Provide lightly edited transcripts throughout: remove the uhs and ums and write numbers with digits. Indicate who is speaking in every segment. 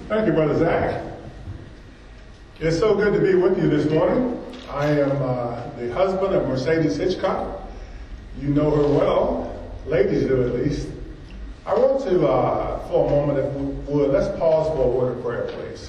Speaker 1: Thank you, Brother Zach. It's so good to be with you this morning. I am the husband of Mercedes Hitchcock. You know her well. Ladies do, at least. I want to, for a moment, if we would, let's pause for a word of prayer, please.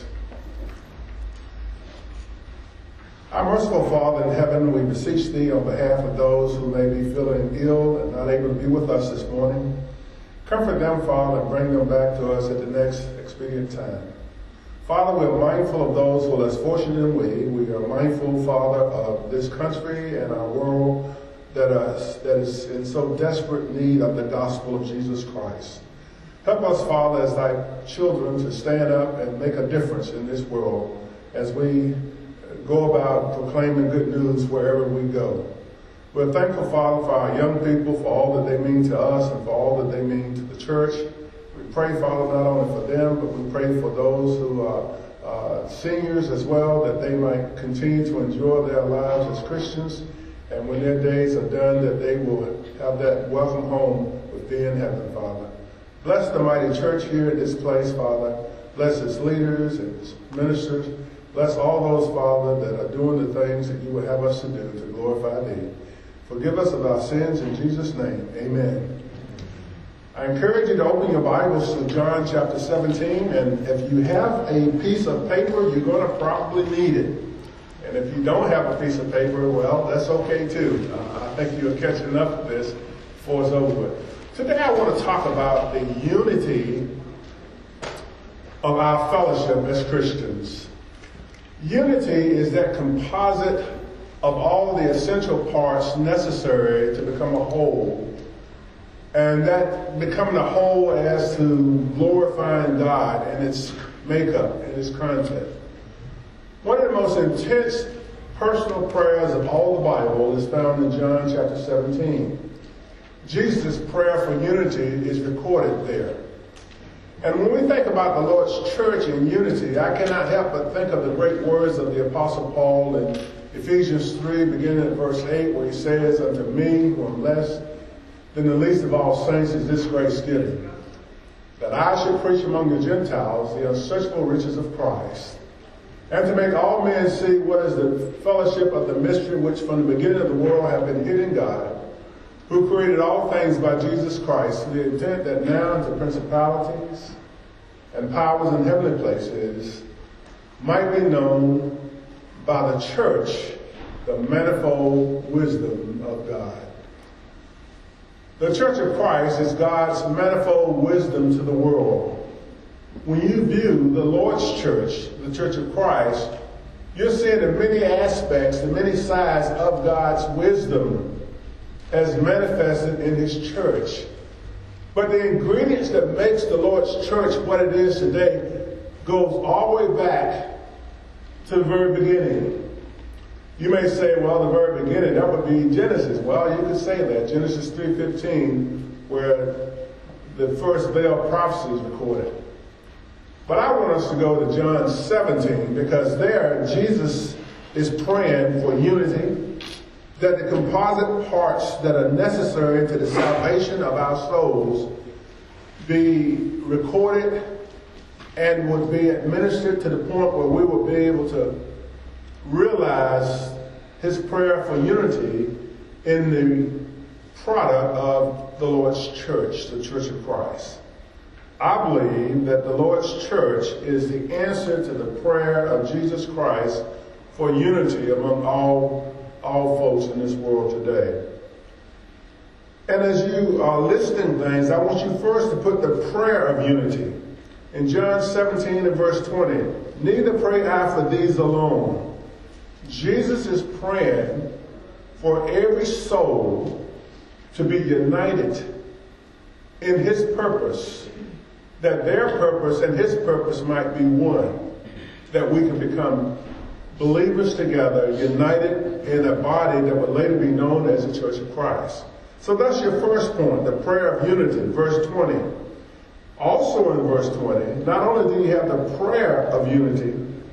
Speaker 1: Our merciful Father in heaven, we beseech Thee on behalf of those who may be feeling ill and not able to be with us this morning. Comfort them, Father, and bring them back to us at the next expedient time. Father, we are mindful of those who are less fortunate than we. We are mindful, Father, of this country and our world that is in so desperate need of the gospel of Jesus Christ. Help us, Father, as Thy children, to stand up and make a difference in this world as we go about proclaiming good news wherever we go. We're thankful, Father, for our young people, for all that they mean to us and for all that they mean to the church. We pray, Father, not only for them, but we pray for those who are seniors as well, that they might continue to enjoy their lives as Christians. And when their days are done, that they will have that welcome home with Thee in heaven, Father. Bless the mighty church here at this place, Father. Bless its leaders and its ministers. Bless all those, Father, that are doing the things that You would have us to do to glorify Thee. Forgive us of our sins in Jesus' name. Amen. I encourage you to open your Bibles to John chapter 17. And if you have a piece of paper, you're going to probably need it. And if you don't have a piece of paper, well, that's okay too. I think you'll catch enough of this before it's over with. Today I want to talk about the unity of our fellowship as Christians. Unity is that composite of all the essential parts necessary to become a whole. And that becoming a whole as to glorifying God and its makeup and its content. One of the most intense personal prayers of all the Bible is found in John chapter 17. Jesus' prayer for unity is recorded there. And when we think about the Lord's church in unity, I cannot help but think of the great words of the Apostle Paul in Ephesians 3, beginning at verse 8, where he says, "Unto me, who am less than the least of all saints, is this grace given, that I should preach among the Gentiles the unsearchable riches of Christ, and to make all men see what is the fellowship of the mystery which from the beginning of the world have been hid in God, who created all things by Jesus Christ, to the intent that now unto principalities and powers in heavenly places might be known by the church the manifold wisdom of God." The Church of Christ is God's manifold wisdom to the world. When you view the Lord's church, the Church of Christ, you're seeing the many aspects, the many sides of God's wisdom as manifested in His church. But the ingredients that makes the Lord's church what it is today goes all the way back to the very beginning. You may say, well, the very beginning, that would be Genesis. Well, you could say that. Genesis 3:15, where the first veiled prophecy is recorded. But I want us to go to John 17, because there Jesus is praying for unity, that the composite parts that are necessary to the salvation of our souls be recorded and would be administered to the point where we would be able to realize His prayer for unity in the product of the Lord's church, the Church of Christ. I believe that the Lord's church is the answer to the prayer of Jesus Christ for unity among all folks in this world today. And as you are listing things, I want you first to put the prayer of unity. In John 17 and verse 20, "Neither pray I for these alone." Jesus is praying for every soul to be united in His purpose, that their purpose and His purpose might be one, that we can become believers together, united in a body that will later be known as the Church of Christ. So that's your first point, the prayer of unity, verse 20. Also in verse 20, not only do you have the prayer of unity,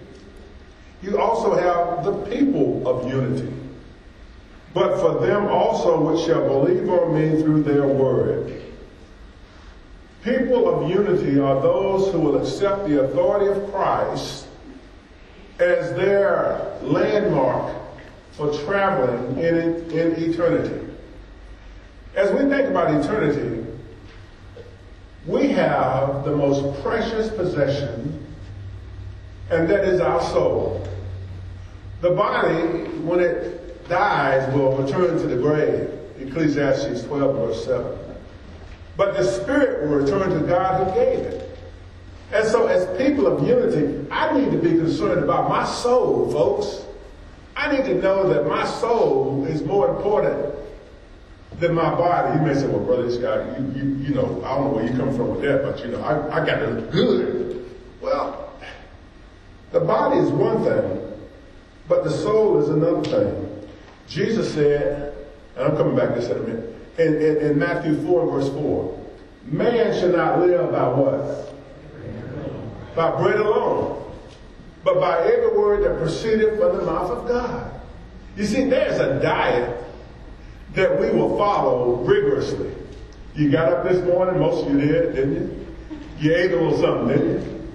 Speaker 1: you also have the people of unity. But for them also which shall believe on me through their word. People of unity are those who will accept the authority of Christ as their landmark for traveling in eternity. As we think about eternity, we have the most precious possession, and that is our soul. The body, when it dies, will return to the grave. Ecclesiastes 12, verse 7. But the spirit will return to God who gave it. And so as people of unity, I need to be concerned about my soul, folks. I need to know that my soul is more important than my body. You may say, well, brother, this guy, you know, I don't know where you come from with that, but, you know, I got to look good. Well, the body is one thing, but the soul is another thing. Jesus said, and I'm coming back to this in a minute, in Matthew 4, verse 4, man shall not live by what? By bread alone, but by every word that proceedeth from the mouth of God. You see, there's a diet that we will follow rigorously. You got up this morning, most of you did, didn't you? You ate a little something, didn't you?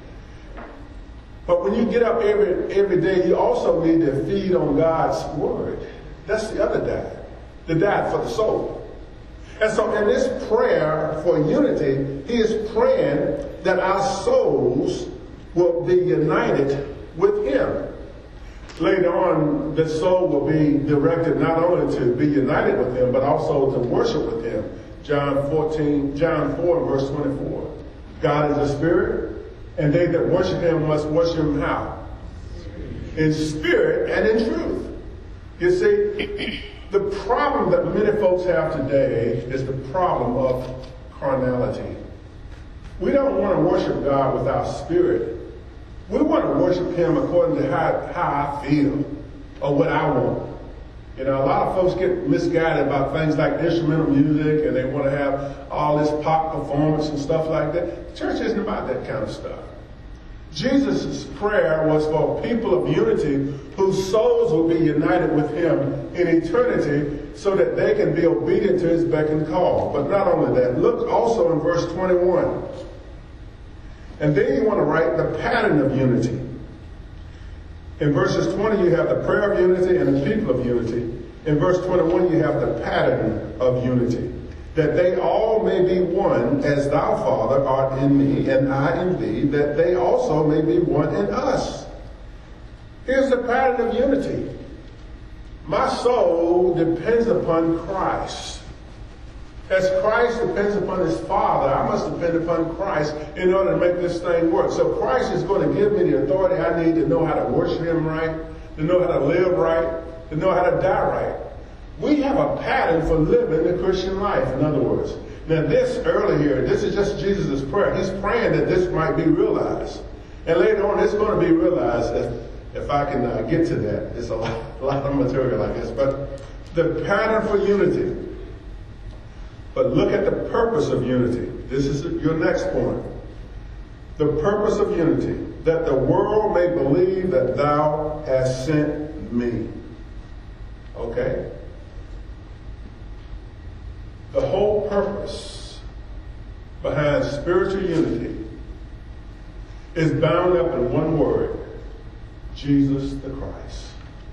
Speaker 1: But when you get up every day, you also need to feed on God's word. That's the other diet, the diet for the soul. And so in this prayer for unity, he is praying that our souls will be united with him. Later on, the soul will be directed not only to be united with him, but also to worship with him. John 4, verse 24. God is a spirit, and they that worship him must worship him how? In spirit and in truth. You see, the problem that many folks have today is the problem of carnality. We don't want to worship God with our spirit. We want to worship him according to how I feel or what I want. You know, a lot of folks get misguided about things like instrumental music, and they want to have all this pop performance and stuff like that. The church isn't about that kind of stuff. Jesus' prayer was for people of unity whose souls will be united with him in eternity so that they can be obedient to his beck and call. But not only that, look also in verse 21. And then you want to write the pattern of unity. In verses 20, you have the prayer of unity and the people of unity. In verse 21, you have the pattern of unity. That they all may be one, as thou, Father, art in me, and I in thee, that they also may be one in us. Here's the pattern of unity. My soul depends upon Christ. As Christ depends upon his Father, I must depend upon Christ in order to make this thing work. So Christ is going to give me the authority I need to know how to worship him right, to know how to live right, to know how to die right. We have a pattern for living the Christian life, in other words. Now this early here, this is just Jesus' prayer. He's praying that this might be realized. And later on, it's going to be realized if I can get to that. It's a lot of material, I guess. But the pattern for unity. But look at the purpose of unity. This is your next point. The purpose of unity, that the world may believe that thou hast sent me. Okay? The whole purpose behind spiritual unity is bound up in one word: Jesus the Christ.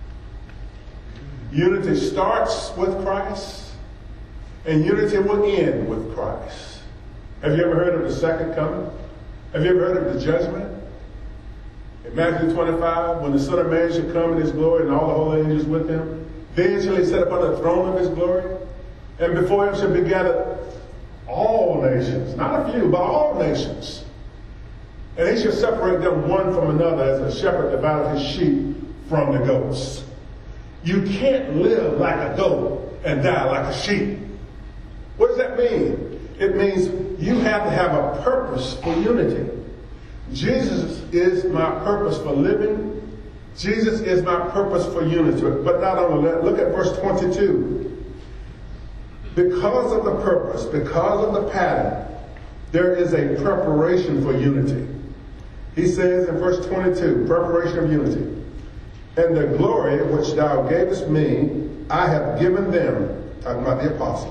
Speaker 1: Unity starts with Christ, and unity will end with Christ. Have you ever heard of the second coming? Have you ever heard of the judgment? In Matthew 25, when the Son of Man shall come in his glory and all the holy angels with him, then shall he sit upon the throne of his glory, and before him shall be gathered all nations, not a few, but all nations. And he shall separate them one from another as a shepherd divideth his sheep from the goats. You can't live like a goat and die like a sheep. What does that mean? It means you have to have a purpose for unity. Jesus is my purpose for living. Jesus is my purpose for unity. But not only that, look at verse 22. Because of the purpose, because of the pattern, there is a preparation for unity. He says in verse 22, preparation of unity. And the glory which thou gavest me, I have given them, talking about the apostles,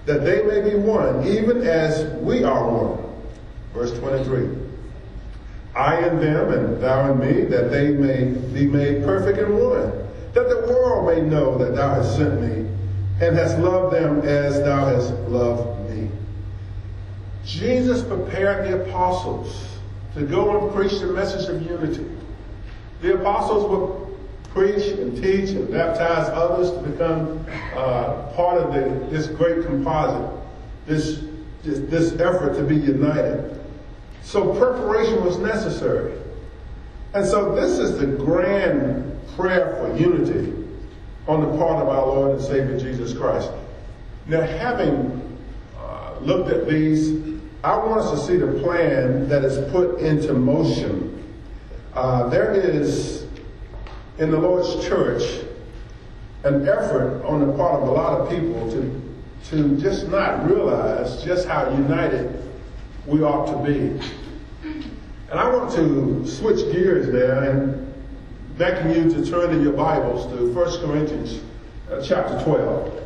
Speaker 1: that they may be one, even as we are one. Verse 23. I in them and thou in me, that they may be made perfect in one, that the world may know that thou hast sent me, and hast loved them as thou hast loved me. Jesus prepared the apostles to go and preach the message of unity. The apostles would preach and teach and baptize others to become part of this great composite, this effort to be united. So preparation was necessary. And so this is the grand prayer for unity on the part of our Lord and Savior Jesus Christ. Now, having looked at these, I want us to see the plan that is put into motion. There is, in the Lord's church, an effort on the part of a lot of people to just not realize just how united we ought to be. And I want to switch gears there and beckon you to turn in your Bibles to 1 Corinthians chapter 12.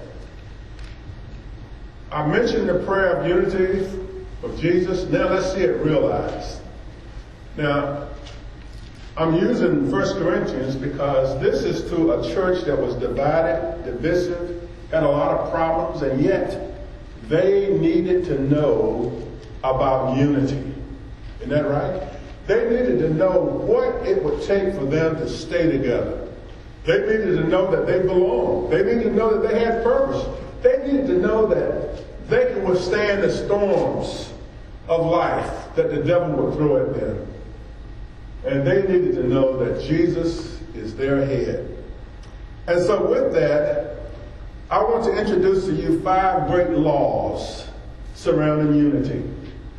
Speaker 1: I mentioned the prayer of unity of Jesus. Now let's see it realized. Now, I'm using 1 Corinthians because this is to a church that was divided, divisive, had a lot of problems, and yet they needed to know about unity. Isn't that right? They needed to know what it would take for them to stay together. They needed to know that they belonged. They needed to know that they had purpose. They needed to know that they could withstand the storms of life that the devil would throw at them. And they needed to know that Jesus is their head. And so with that, I want to introduce to you 5 great laws surrounding unity.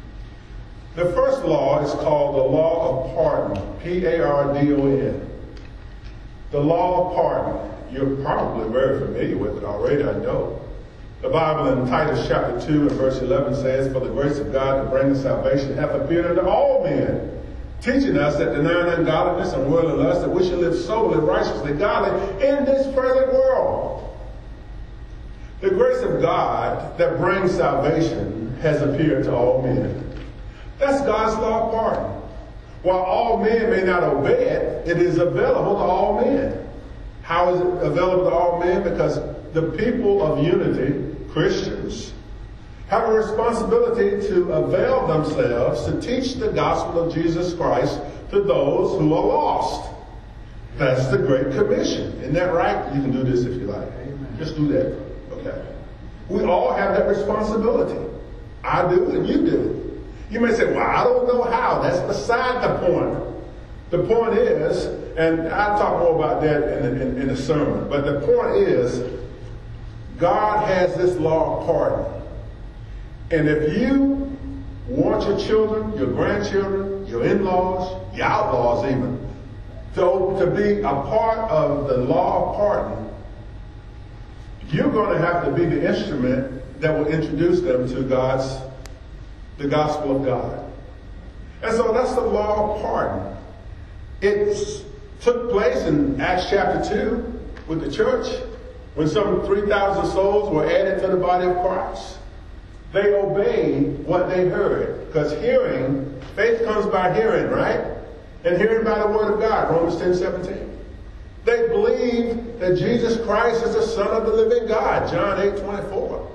Speaker 1: The first law is called the law of pardon, P-A-R-D-O-N. The law of pardon. You're probably very familiar with it already, I know. The Bible in Titus chapter 2 and verse 11 says, for the grace of God to bring us salvation hath appeared unto all men, teaching us that denying ungodliness and worldly lust, that we should live soberly, righteously, godly in this present world. The grace of God that brings salvation has appeared to all men. That's God's law of pardon. While all men may not obey it, it is available to all men. How is it available to all men? Because the people of unity, Christians, have a responsibility to avail themselves to teach the gospel of Jesus Christ to those who are lost. That's the Great Commission. Isn't that right? You can do this if you like. Amen. Just do that. Okay. We all have that responsibility. I do and you do. You may say, well, I don't know how. That's beside the point. The point is, and I'll talk more about that in the sermon, but the point is, God has this law of pardon. And if you want your children, your grandchildren, your in-laws, your outlaws even, to be a part of the law of pardon, you're going to have to be the instrument that will introduce them to the gospel of God. And so that's the law of pardon. It took place in Acts chapter 2 with the church when some 3,000 souls were added to the body of Christ. They obeyed what they heard. Because faith comes by hearing, right? And hearing by the word of God, Romans 10:17. They believed that Jesus Christ is the Son of the living God, John 8:24.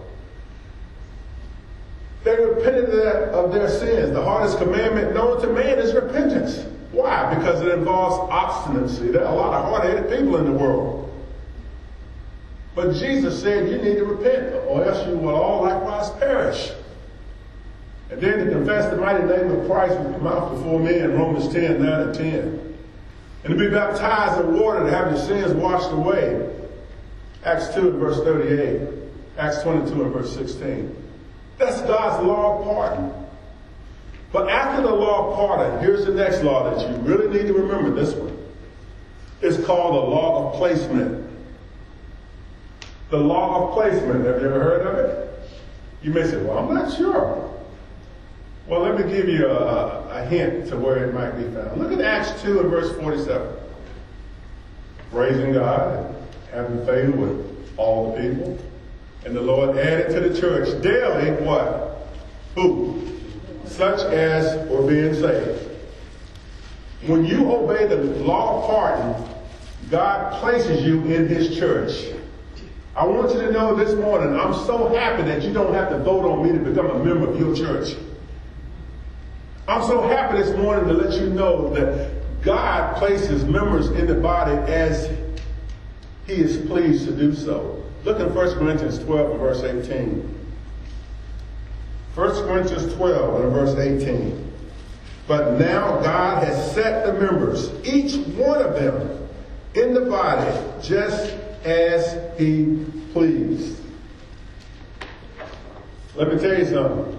Speaker 1: They repented of their sins. The hardest commandment known to man is repentance. Why? Because it involves obstinacy. There are a lot of hard-headed people in the world. But Jesus said you need to repent, or else you will all likewise perish. And then to confess the mighty name of Christ with your mouth before men, Romans 10:9 and 10. And to be baptized in water to have your sins washed away, Acts 2 and verse 38, Acts 22 and verse 16. That's God's law of pardon. But after the law of pardon, here's the next law that you really need to remember, this one. It's called the law of placement. The law of placement. Have you ever heard of it? You may say, well, I'm not sure. Well, let me give you a hint to where it might be found. Look at Acts 2 and verse 47. Praising God and having favor with all the people. And the Lord added to the church daily what? Who? Such as were being saved. When you obey the law of pardon, God places you in his church. I want you to know this morning, I'm so happy that you don't have to vote on me to become a member of your church. I'm so happy this morning to let you know that God places members in the body as he is pleased to do so. Look at 1 Corinthians 12 and verse 18. 1 Corinthians 12 and verse 18. But now God has set the members, each one of them, in the body just as he pleased. Let me tell you something.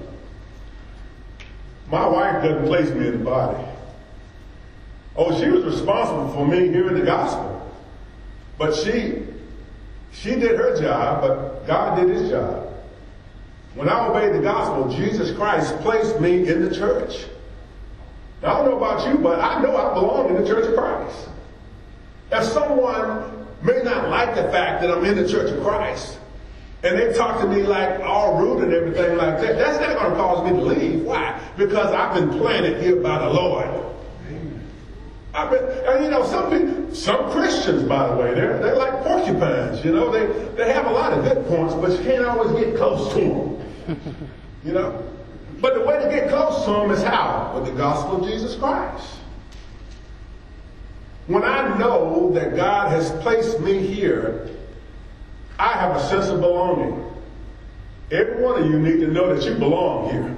Speaker 1: My wife doesn't place me in the body. Oh, she was responsible for me hearing the gospel. But she did her job, but God did his job. When I obeyed the gospel, Jesus Christ placed me in the church. Now, I don't know about you, but I know I belong in the Church of Christ. If someone may not like the fact that I'm in the Church of Christ, and they talk to me like all rude and everything like that, that's not going to cause me to leave. Why? Because I've been planted here by the Lord. Some Christians, by the way, they're like porcupines. They have a lot of good points, but you can't always get close to them. But the way to get close to them is how? With the gospel of Jesus Christ. When I know that God has placed me here, I have a sense of belonging. Every one of you need to know that you belong here.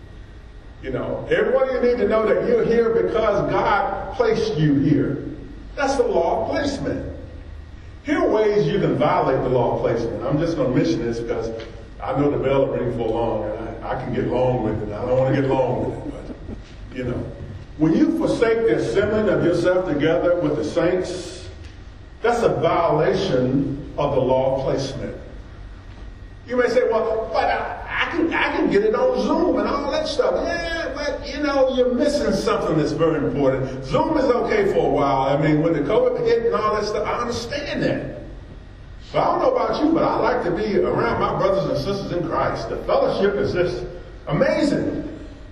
Speaker 1: Every one of you need to know that you're here because God placed you here. That's the law of placement. Here are ways you can violate the law of placement. I'm just going to mention this because I know the bell will ring for long, and I can get long with it. I don't want to get long with it, but, when you forsake the assembling of yourself together with the saints, that's a violation of the law of placement. You may say, well, but I can get it on Zoom and all that stuff. Yeah, but you're missing something that's very important. Zoom is okay for a while. When the COVID hit and all that stuff, I understand that. But I don't know about you, but I like to be around my brothers and sisters in Christ. The fellowship is just amazing.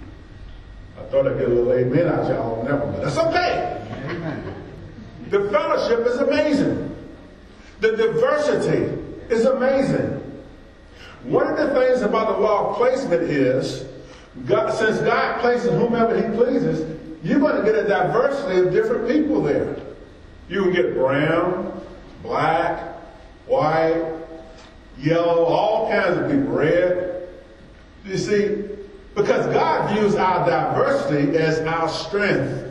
Speaker 1: I thought I'd get a little amen out y'all on that one, but that's okay. Amen. The fellowship is amazing. The diversity is amazing. One of the things about the law of placement is, since God places whomever he pleases, you're going to get a diversity of different people there. You can get brown, black, white, yellow, all kinds of people, red. You see, because God views our diversity as our strength.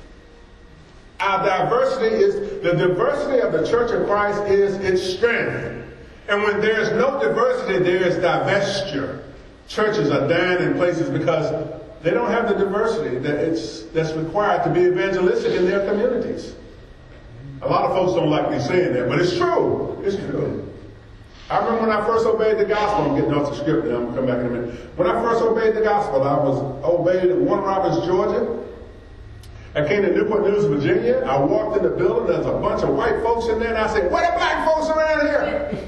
Speaker 1: Our diversity is, the diversity of the Church of Christ is its strength. And when there's no diversity, there's divestiture. Churches are dying in places because they don't have the diversity that's required to be evangelistic in their communities. A lot of folks don't like me saying that, but it's true. It's true. I remember when I first obeyed the gospel. I'm getting off the script now. I'm going to come back in a minute. When I first obeyed the gospel, I was obeyed in Warner Robins, Georgia. I came to Newport News, Virginia. I walked in the building. There's a bunch of white folks in there. And I said, what are black folks around here?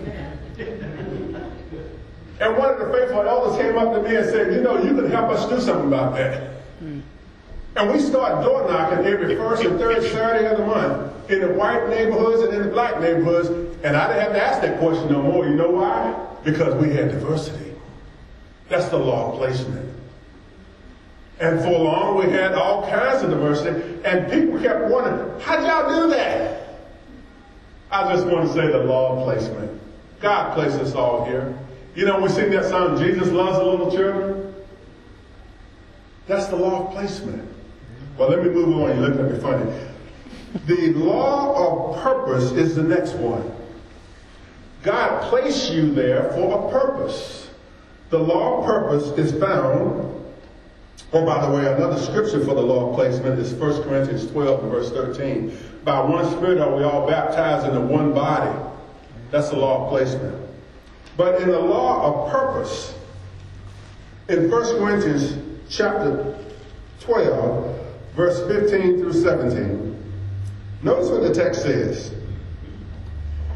Speaker 1: And one of the faithful elders came up to me and said, you can help us do something about that. And we start door knocking every first and third Saturday of the month in the white neighborhoods and in the black neighborhoods. And I didn't have to ask that question no more. You know why? Because we had diversity. That's the law of placement. And for long, we had all kinds of diversity. And people kept wondering, how'd y'all do that? I just want to say the law of placement. God placed us all here. We sing that song, Jesus Loves the Little Children. That's the law of placement. Well, let me move on. You're looking at me funny. The law of purpose is the next one. God placed you there for a purpose. The law of purpose is found, by the way, another scripture for the law of placement is 1 Corinthians 12 and verse 13. By one Spirit are we all baptized into one body. That's the law of placement. But in the law of purpose, in 1 Corinthians chapter 12, verse 15 through 17, notice what the text says.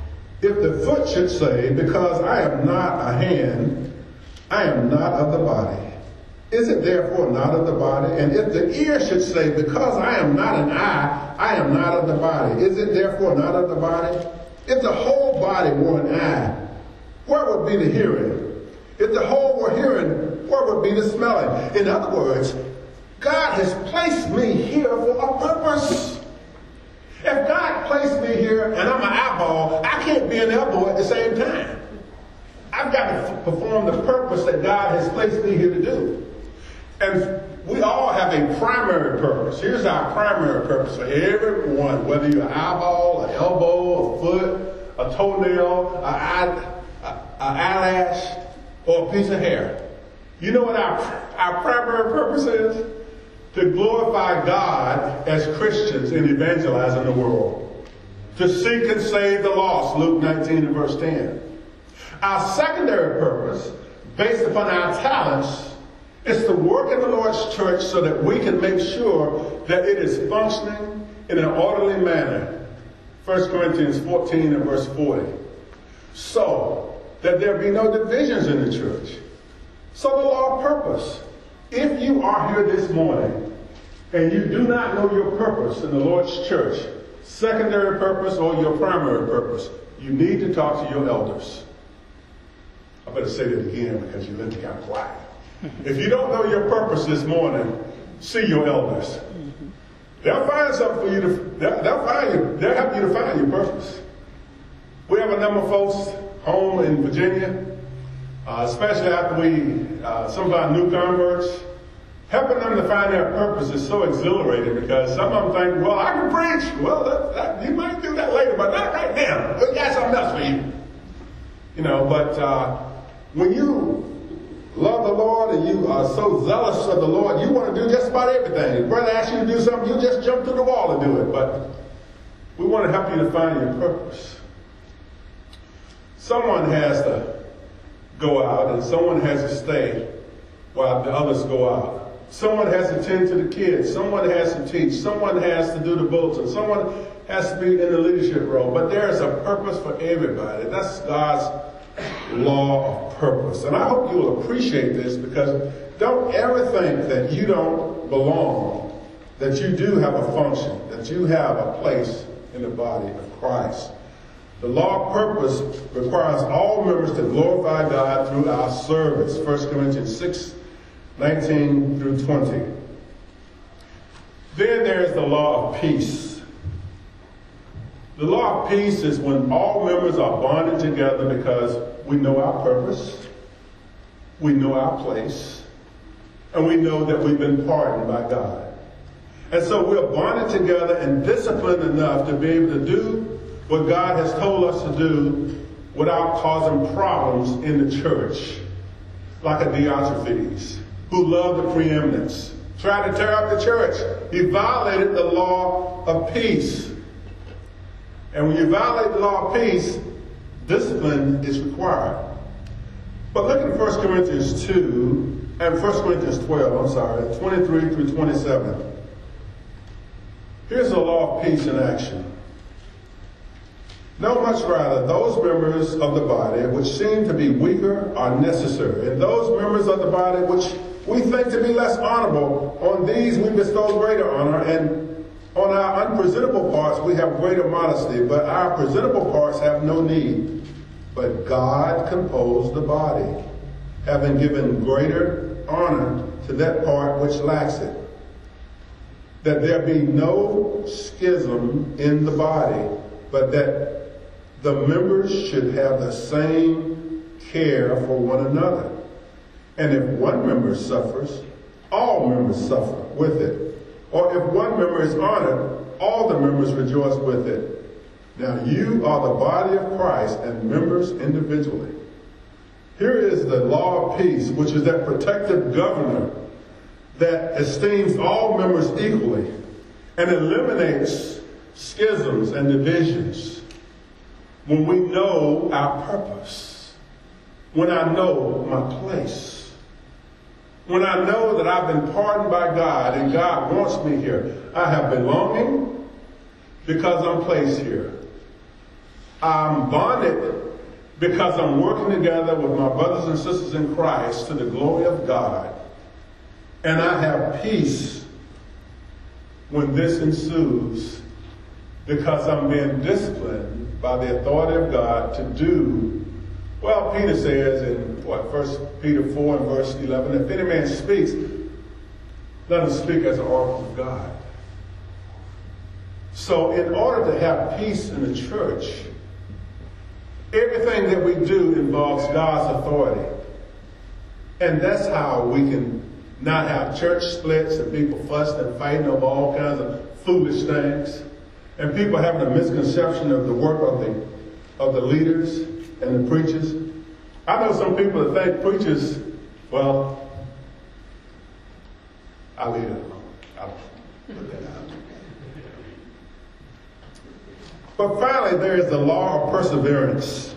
Speaker 1: If the foot should say, because I am not a hand, I am not of the body, is it therefore not of the body? And if the ear should say, because I am not an eye, I am not of the body, is it therefore not of the body? If the whole body were an eye, where would be the hearing? If the whole were hearing, where would be the smelling? In other words, God has placed me here for a purpose. If God placed me here and I'm an eyeball, I can't be an elbow at the same time. I've got to perform the purpose that God has placed me here to do. And we all have a primary purpose. Here's our primary purpose for everyone, whether you're an eyeball, an elbow, a foot, a toenail, an eyelash, or a piece of hair. You know what our primary purpose is? To glorify God as Christians in evangelizing the world. To seek and save the lost, Luke 19 and verse 10. Our secondary purpose, based upon our talents, is to work in the Lord's church so that we can make sure that it is functioning in an orderly manner. 1 Corinthians 14 and verse 40. So that there be no divisions in the church. So the law of purpose. If you are here this morning and you do not know your purpose in the Lord's church, secondary purpose or your primary purpose, you need to talk to your elders. I better say that again because you're looking kind of quiet. If you don't know your purpose this morning, see your elders. They'll find something for you they'll help you to find your purpose. We have a number of folks home in Virginia, especially after some of our new converts, helping them to find their purpose is so exhilarating because some of them think, well, I can preach. Well, you might do that later, but not right now. We got something else for you. But when you love the Lord and you are so zealous of the Lord, you want to do just about everything. If brother asks you to do something, you just jump through the wall and do it. But we want to help you to find your purpose. Someone has to go out and someone has to stay while the others go out. Someone has to tend to the kids. Someone has to teach. Someone has to do the bulletin. Someone has to be in the leadership role. But there is a purpose for everybody. That's God's law of purpose. And I hope you will appreciate this because don't ever think that you don't belong, that you do have a function, that you have a place in the body of Christ. The law of purpose requires all members to glorify God through our service. 1 Corinthians 6, 19 through 20. Then there is the law of peace. The law of peace is when all members are bonded together because we know our purpose, we know our place, and we know that we've been pardoned by God. And so we're bonded together and disciplined enough to be able to do what God has told us to do without causing problems in the church, like a Diotrephes, who loved the preeminence, tried to tear up the church. He violated the law of peace. And when you violate the law of peace, discipline is required. But look at 1 Corinthians 2 and 1 Corinthians 12, 23 through 27. Here's the law of peace in action. No, much rather, those members of the body which seem to be weaker are necessary, and those members of the body which we think to be less honorable, on these we bestow greater honor, and on our unpresentable parts we have greater modesty, but our presentable parts have no need. But God composed the body, having given greater honor to that part which lacks it, that there be no schism in the body, but that the members should have the same care for one another. And if one member suffers, all members suffer with it. Or if one member is honored, all the members rejoice with it. Now you are the body of Christ and members individually. Here is the law of peace, which is that protective governor that esteems all members equally and eliminates schisms and divisions. When we know our purpose, when I know my place, when I know that I've been pardoned by God and God wants me here, I have belonging because I'm placed here. I'm bonded because I'm working together with my brothers and sisters in Christ to the glory of God. And I have peace when this ensues because I'm being disciplined by the authority of God to do, well, Peter says in 1 Peter 4 and verse 11, if any man speaks, let him speak as an oracle of God. So in order to have peace in the church, everything that we do involves God's authority. And that's how we can not have church splits and people fussing and fighting over all kinds of foolish things. And people having a misconception of the work of the leaders and the preachers. I know some people that think preachers, well, I'll leave it alone. I'll put that out. But finally, there is the law of perseverance.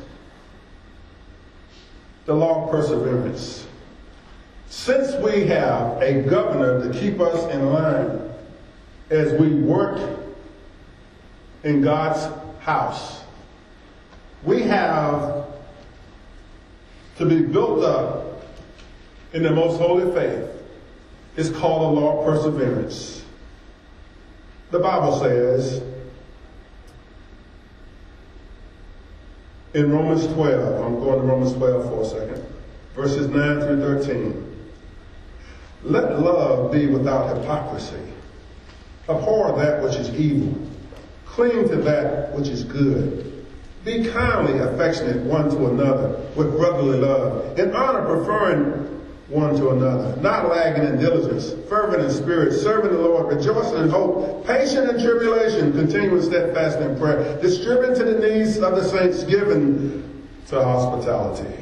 Speaker 1: The law of perseverance. Since we have a governor to keep us in line as we work in God's house, we have to be built up in the most holy faith. It's called the law of perseverance. The Bible says in Romans 12, I'm going to Romans 12 for a second, verses 9 through 13. Let love be without hypocrisy. Abhor that which is evil. Cling to that which is good. Be kindly affectionate one to another with brotherly love, in honor preferring one to another, not lagging in diligence, fervent in spirit, serving the Lord, rejoicing in hope, patient in tribulation, continuing steadfast in prayer, distributing to the needs of the saints, given to hospitality.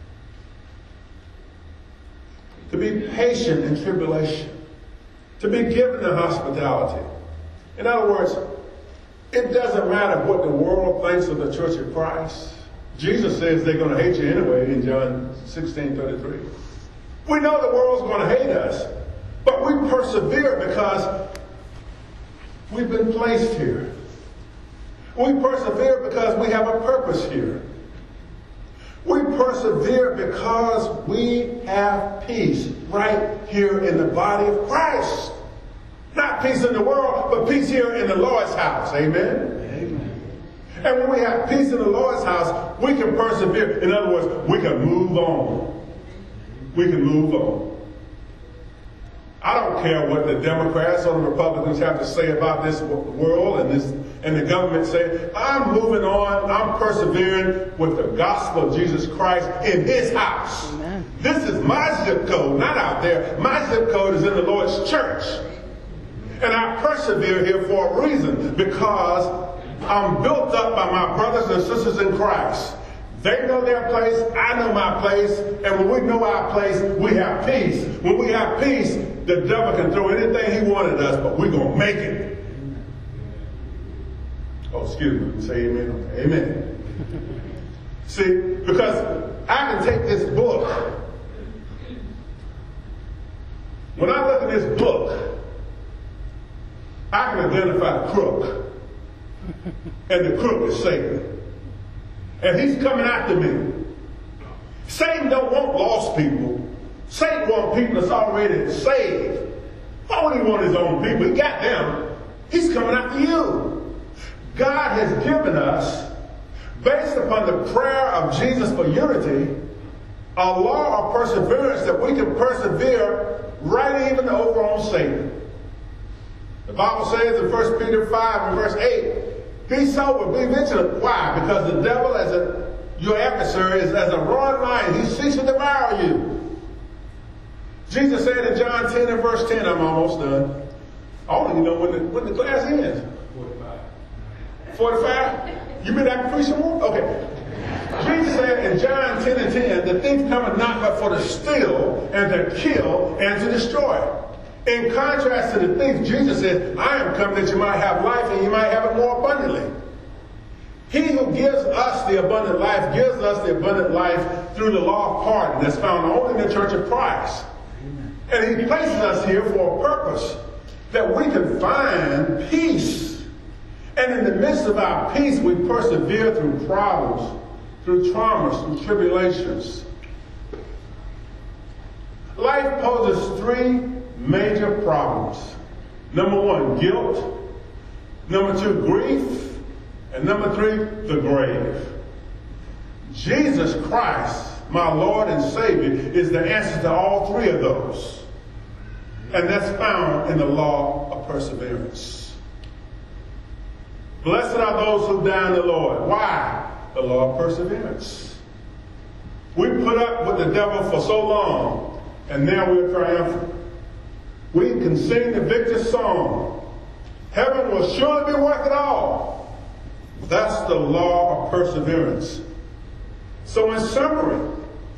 Speaker 1: To be patient in tribulation, to be given to hospitality. In other words, it doesn't matter what the world thinks of the Church of Christ. Jesus says they're going to hate you anyway in John 16:33. We know the world's going to hate us, but we persevere because we've been placed here. We persevere because we have a purpose here. We persevere because we have peace right here in the body of Christ. Not peace in the world, but peace here in the Lord's house. Amen? Amen. And when we have peace in the Lord's house, we can persevere. In other words, we can move on. We can move on. I don't care what the Democrats or the Republicans have to say about this world and the government say. I'm moving on. I'm persevering with the gospel of Jesus Christ in His house. Amen. This is my zip code, not out there. My zip code is in the Lord's church. And I persevere here for a reason, because I'm built up by my brothers and sisters in Christ. They know their place, I know my place, and when we know our place, we have peace. When we have peace, the devil can throw anything he wanted us, but we're going to make it. Oh, excuse me, say amen. Amen. See, because I can take this book. When I look at this book, I can identify the crook. And the crook is Satan. And he's coming after me. Satan don't want lost people. Satan wants people that's already saved. Why would he want his own people? He got them. He's coming after you. God has given us, based upon the prayer of Jesus for unity, a law of perseverance that we can persevere right even over on Satan. The Bible says in 1 Peter 5 and verse 8, be sober, be vigilant. Why? Because the devil, your adversary, is as a roaring lion. He seeks to devour you. Jesus said in John 10 and verse 10, I'm almost done. I don't even know when the class ends. 45? You mean I can preach some more? Okay. Jesus said in John 10 and 10, the thief cometh not but for to steal and to kill and to destroy. In contrast to the thief, Jesus said, I am come that you might have life and you might have it more abundantly. He who gives us the abundant life gives us the abundant life through the law of pardon that's found only in the Church of Christ. Amen. And He places us here for a purpose, that we can find peace. And And in the midst of our peace, we persevere through problems, through traumas, through tribulations. Life poses three major problems. Number one, guilt. Number two, grief. And number three, the grave. Jesus Christ, my Lord and Savior, is the answer to all three of those. And that's found in the law of perseverance. Blessed are those who die in the Lord. Why? The law of perseverance. We put up with the devil for so long, and now we're triumphant. We can sing the victor's song. Heaven will surely be worth it all. That's the law of perseverance. So in summary,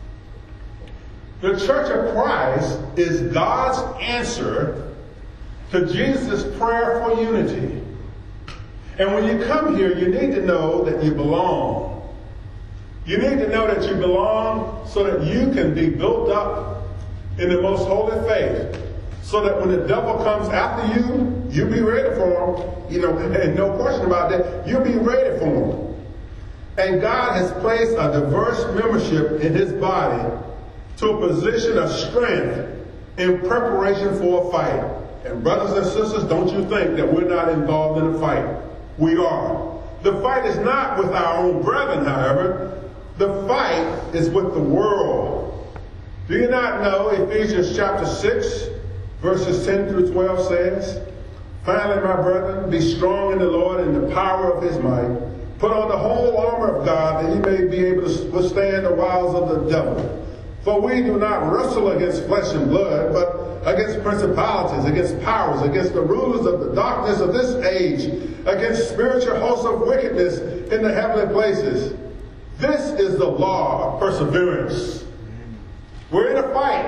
Speaker 1: the Church of Christ is God's answer to Jesus' prayer for unity. And when you come here, you need to know that you belong. You need to know that you belong so that you can be built up in the most holy faith. So that when the devil comes after you, you'll be ready for him. And no question about that, you'll be ready for him. And God has placed a diverse membership in his body to a position of strength in preparation for a fight. And brothers and sisters, don't you think that we're not involved in a fight. We are. The fight is not with our own brethren, however. The fight is with the world. Do you not know Ephesians chapter 6, verses 10 through 12 says, "Finally, my brethren, be strong in the Lord and the power of his might. Put on the whole armor of God, that ye may be able to withstand the wiles of the devil. For we do not wrestle against flesh and blood, but against principalities, against powers, against the rulers of the darkness of this age, against spiritual hosts of wickedness in the heavenly places." This is the law of perseverance. We're in a fight.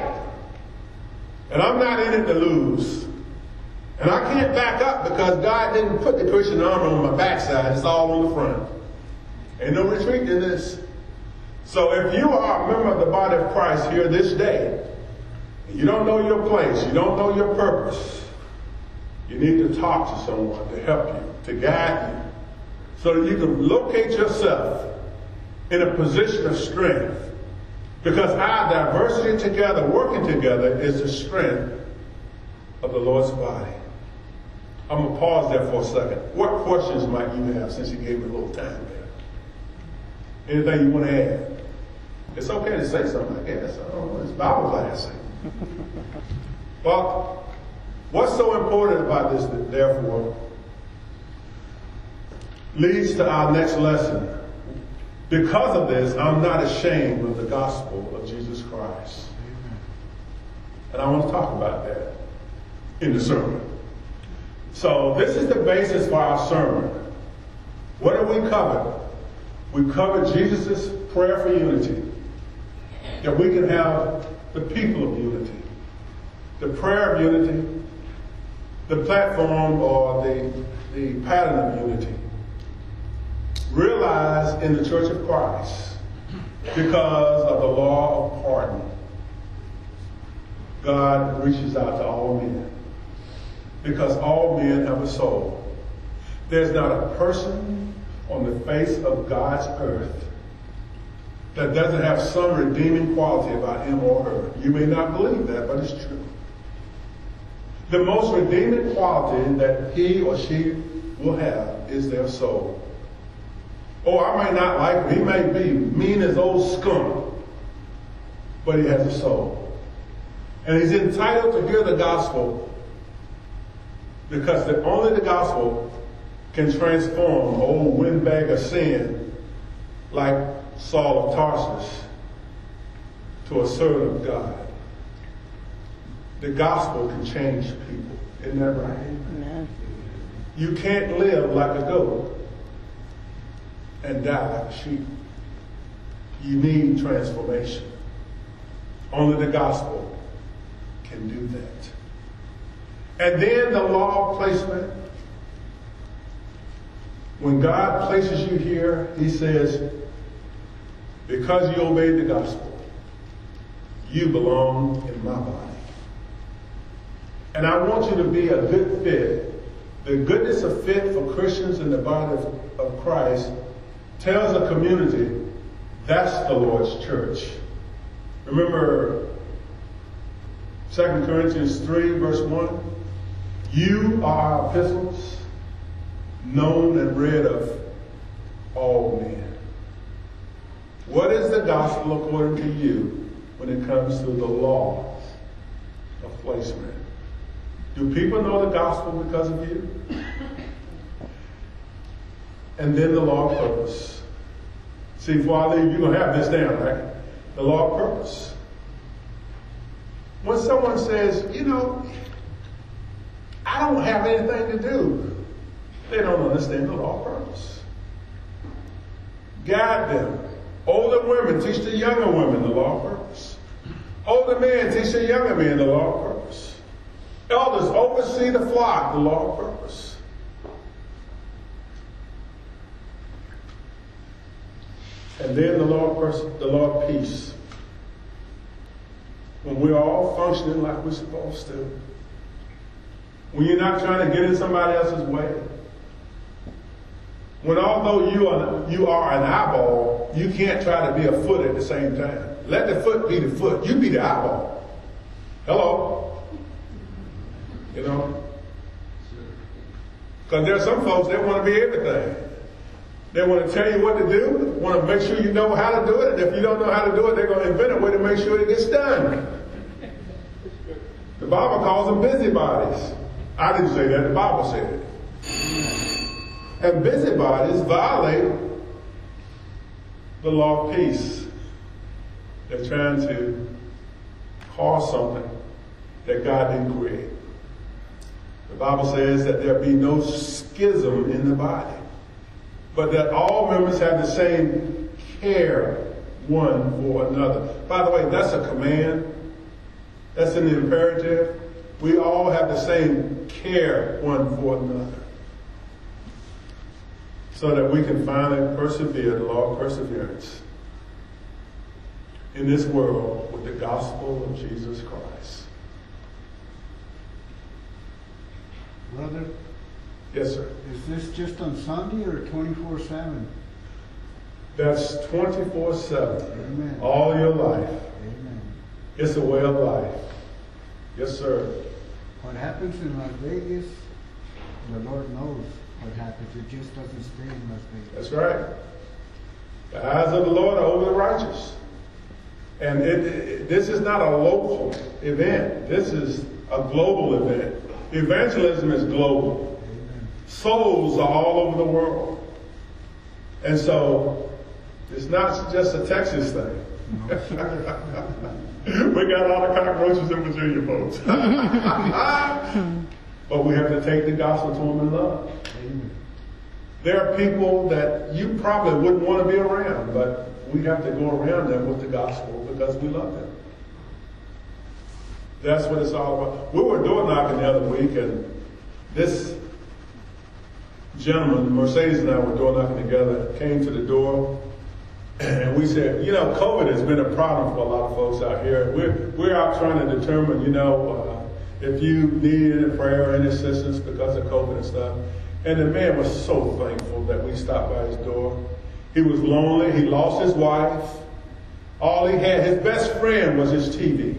Speaker 1: And I'm not in it to lose. And I can't back up because God didn't put the Christian armor on my backside. It's all on the front. Ain't no retreat in this. So if you are a member of the body of Christ here this day, and you don't know your place, you don't know your purpose, you need to talk to someone to help you, to guide you, so that you can locate yourself in a position of strength. Because our diversity together, working together, is the strength of the Lord's body. I'm going to pause there for a second. What questions might you have, since you gave me a little time there? Anything you want to add? It's okay to say something, I guess. I don't know. It's Bible class. Well, what's so important about this, therefore, leads to our next lesson. Because of this, I'm not ashamed of the gospel of Jesus Christ. And I want to talk about that in the sermon. So this is the basis for our sermon. What have we covered? We covered Jesus' prayer for unity. That we can have the people of unity. The prayer of unity. The platform or the pattern of unity. Realized in the Church of Christ because of the law of pardon. God reaches out to all men because all men have a soul. There's not a person on the face of God's earth that doesn't have some redeeming quality about him or her. You may not believe that, but it's true. The most redeeming quality that he or she will have is their soul. Oh, I might not like him. He may be mean as old skunk, but he has a soul. And he's entitled to hear the gospel because only the gospel can transform old windbag of sin like Saul of Tarsus to a servant of God. The gospel can change people. Isn't that right? Amen. You can't live like a goat and die like a sheep. You need transformation. Only the gospel can do that. And then the law of placement. When God places you here, he says, because you obeyed the gospel, you belong in my body. And I want you to be a good fit The goodness of fit for Christians in the body of Christ tells a community that's the Lord's church. Remember 2 Corinthians 3, verse 1? You are our epistles, known and read of all men. What is the gospel according to you when it comes to the law of placement? Do people know the gospel because of you? And then the law of purpose. See, before I leave, you're going to have this down, right? The law of purpose. When someone says, I don't have anything to do, they don't understand the law of purpose. Guide them. Older women teach the younger women the law of purpose. Older men teach the younger men the law of purpose. Elders oversee the flock, the law of purpose. And then the law of peace. When we're all functioning like we're supposed to. When you're not trying to get in somebody else's way. When although you are an eyeball, you can't try to be a foot at the same time. Let the foot be the foot. You be the eyeball. Hello? Because there are some folks that want to be everything. They want to tell you what to do, want to make sure you know how to do it, and if you don't know how to do it, they're going to invent a way to make sure it gets done. The Bible calls them busybodies. I didn't say that, the Bible said it. And busybodies violate the law of peace. They're trying to cause something that God didn't create. The Bible says that there be no schism in the body, but that all members have the same care one for another. By the way, that's a command. That's an imperative. We all have the same care one for another. So that we can finally persevere, the law of perseverance, in this world with the gospel of Jesus Christ.
Speaker 2: Brother?
Speaker 1: Yes, sir.
Speaker 2: Is this just on Sunday or 24/7?
Speaker 1: That's 24/7.
Speaker 2: Amen.
Speaker 1: All your life.
Speaker 2: Amen.
Speaker 1: It's a way of life. Yes, sir.
Speaker 2: What happens in Las Vegas, the Lord knows what happens. It just doesn't stay in Las Vegas.
Speaker 1: That's right. The eyes of the Lord are over the righteous. And this is not a local event. This is a global event. Evangelism is global.
Speaker 2: Amen.
Speaker 1: Souls are all over the world. And so, it's not just a Texas thing.
Speaker 2: No, sir.
Speaker 1: We got all the cockroaches in Virginia, folks. But we have to take the gospel to them in love.
Speaker 2: Amen.
Speaker 1: There are people that you probably wouldn't want to be around, but we have to go around them with the gospel because we love them. That's what it's all about. We were door knocking the other week, and this gentleman, Mercedes and I were door knocking together, came to the door, and we said, COVID has been a problem for a lot of folks out here. We're out trying to determine, if you need any prayer or any assistance because of COVID and stuff. And the man was so thankful that we stopped by his door. He was lonely. He lost his wife. All he had, his best friend was his TV.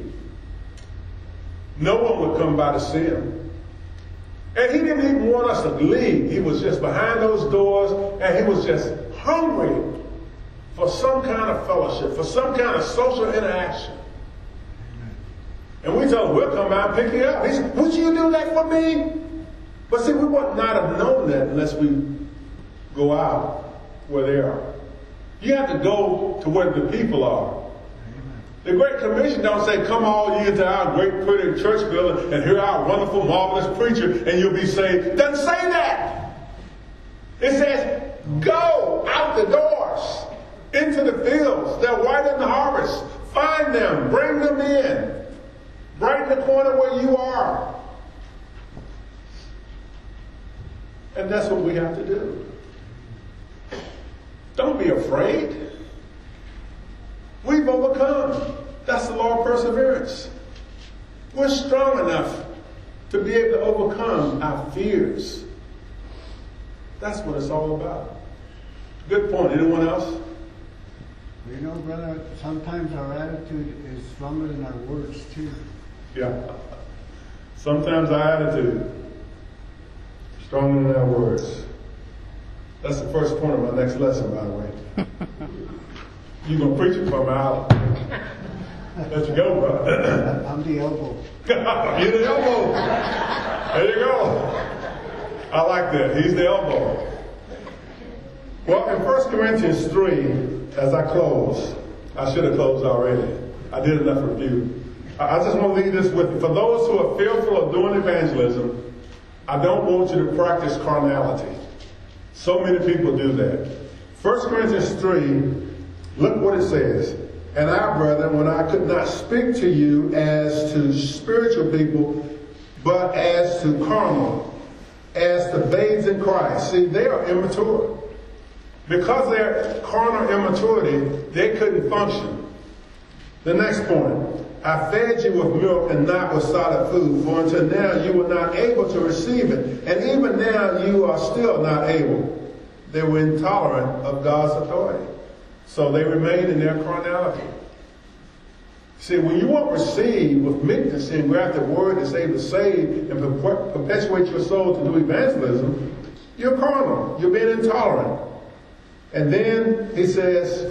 Speaker 1: No one would come by to see him. And he didn't even want us to leave. He was just behind those doors, and he was just hungry for some kind of fellowship, for some kind of social interaction. And we told him, we'll come by and pick you up. He said, would you do that for me? But see, we would not have known that unless we go out where they are. You have to go to where the people are. The Great Commission don't say, come all ye into our great pretty church building and hear our wonderful, marvelous preacher and you'll be saved. It doesn't say that. It says, go out the doors, into the fields. They're white in the harvest. Find them. Bring them in. Right in the corner where you are. And that's what we have to do. Don't be afraid. We've overcome. That's the law of perseverance. We're strong enough to be able to overcome our fears That's what it's all about. Good point. Anyone else?
Speaker 2: You know, brother, sometimes our attitude is stronger than our words, too.
Speaker 1: Yeah. Sometimes our attitude is stronger than our words. That's the first point of my next lesson, by the way. You're going to preach it for me, I'll let you go, brother.
Speaker 2: I'm the elbow.
Speaker 1: You're the elbow. There you go. I like that. He's the elbow. Well, in 1 Corinthians 3, as I close, I should have closed already. I did enough review. I just want to leave this with you. For those who are fearful of doing evangelism, I don't want you to practice carnality. So many people do that. 1 Corinthians 3, look what it says. And I, brethren, when I could not speak to you as to spiritual people, but as to carnal, as to babes in Christ. See, they are immature. Because of their carnal immaturity, they couldn't function. The next point. I fed you with milk and not with solid food, for until now you were not able to receive it. And even now you are still not able. They were intolerant of God's authority. So they remained in their carnality. See, when you won't receive with meekness and grab the word that's able to save and perpetuate your soul to do evangelism, you're carnal. You're being intolerant. And then he says,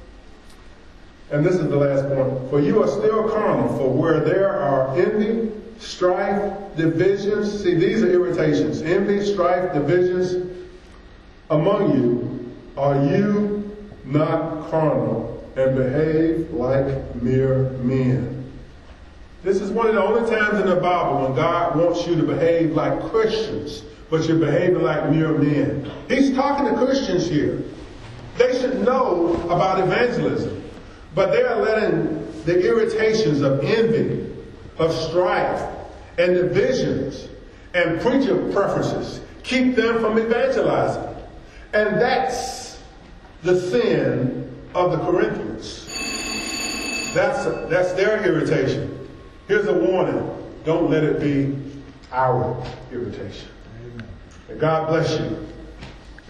Speaker 1: and this is the last point, for you are still carnal, for where there are envy, strife, divisions, see, these are irritations, envy, strife, divisions among you, are you not carnal and behave like mere men? This is one of the only times in the Bible when God wants you to behave like Christians, but you're behaving like mere men. He's talking to Christians here. They should know about evangelism, but they are letting the irritations of envy, of strife, and divisions, and preacher preferences keep them from evangelizing. And that's the sin of the Corinthians. That's their irritation. Here's a warning. Don't let it be our irritation. Amen. And God bless you.